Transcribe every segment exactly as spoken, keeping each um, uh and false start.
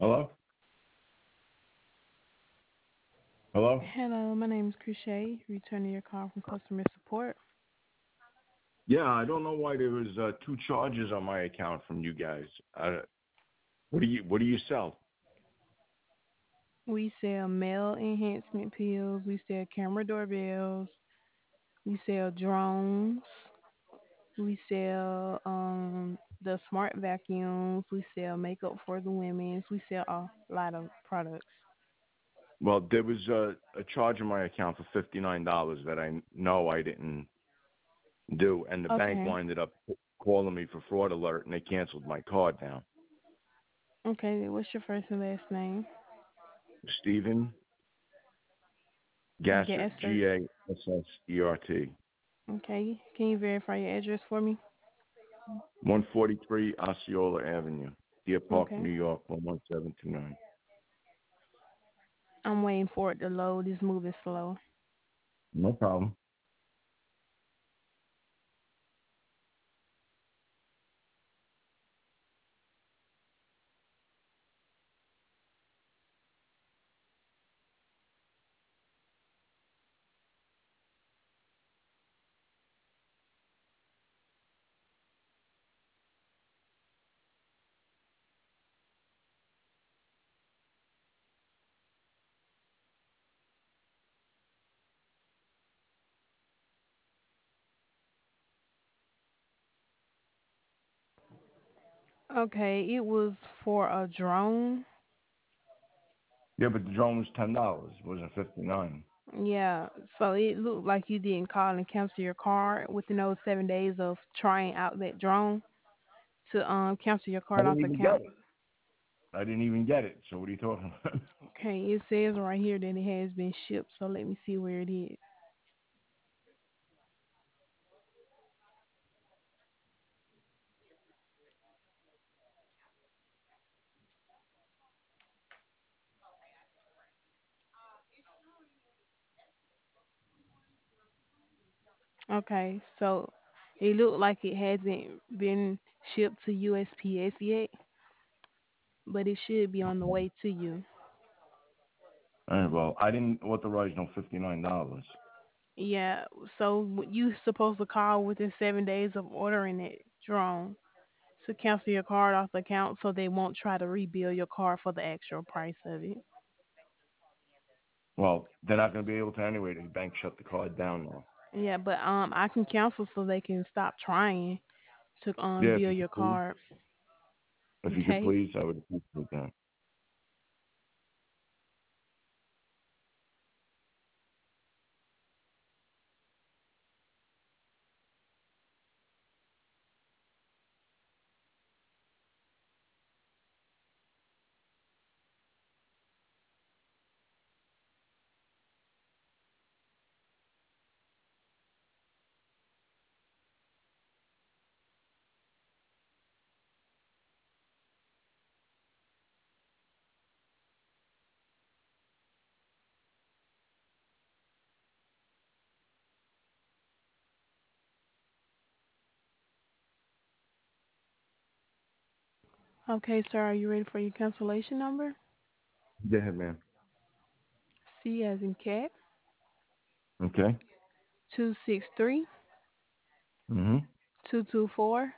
Hello? Hello? Hello, my name is Krishay, returning your call from customer support. Yeah, I don't know why there was uh, two charges on my account from you guys. Uh, what do you What do you sell? We sell mail enhancement pills, we sell camera doorbells, we sell drones, we sell um the smart vacuums, we sell makeup for the women, we sell a lot of products. Well, there was a, a charge on my account for fifty nine dollars that I know I didn't do, and the bank Okay. winded up calling me for fraud alert, and they canceled my card down. Okay, what's your first and last name? Stephen Gassert, Gassert. G A S S E R T, Okay. Can you verify your address for me? one forty three Osceola Avenue, Deer Park, Okay. New York, one one seven two nine. I'm waiting for it to load. It's moving slow. No problem. Okay, it was for a drone. Yeah, but the drone was ten dollars. It wasn't fifty nine. Yeah, so it looked like you didn't call and cancel your card within those seven days of trying out that drone to um cancel your I card didn't off the even get account. it. I didn't even get it. So what are you talking about? Okay, it says right here that it has been shipped, so let me see where it is. Okay, so it looked like it hasn't been shipped to U S P S yet, but it should be on the way to you. All right, well, I didn't authorize no fifty nine dollars. Yeah, so you supposed to call within seven days of ordering it drone to cancel your card off the account so they won't try to rebill your card for the actual price of it. Well, they're not going to be able to anyway. The bank shut the card down now. Yeah, but um I can cancel so they can stop trying to um Yeah, if bill you your could please, card. if you could Okay. please, I would appreciate that. Okay, sir, are you ready for your cancellation number? Go ahead, man. C as in cat, Okay. two six three, Mm-hmm. two two four,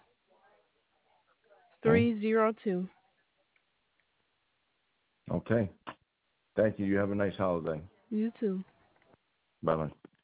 Okay. three zero two. Okay. Thank you. You have a nice holiday. You too. Bye bye.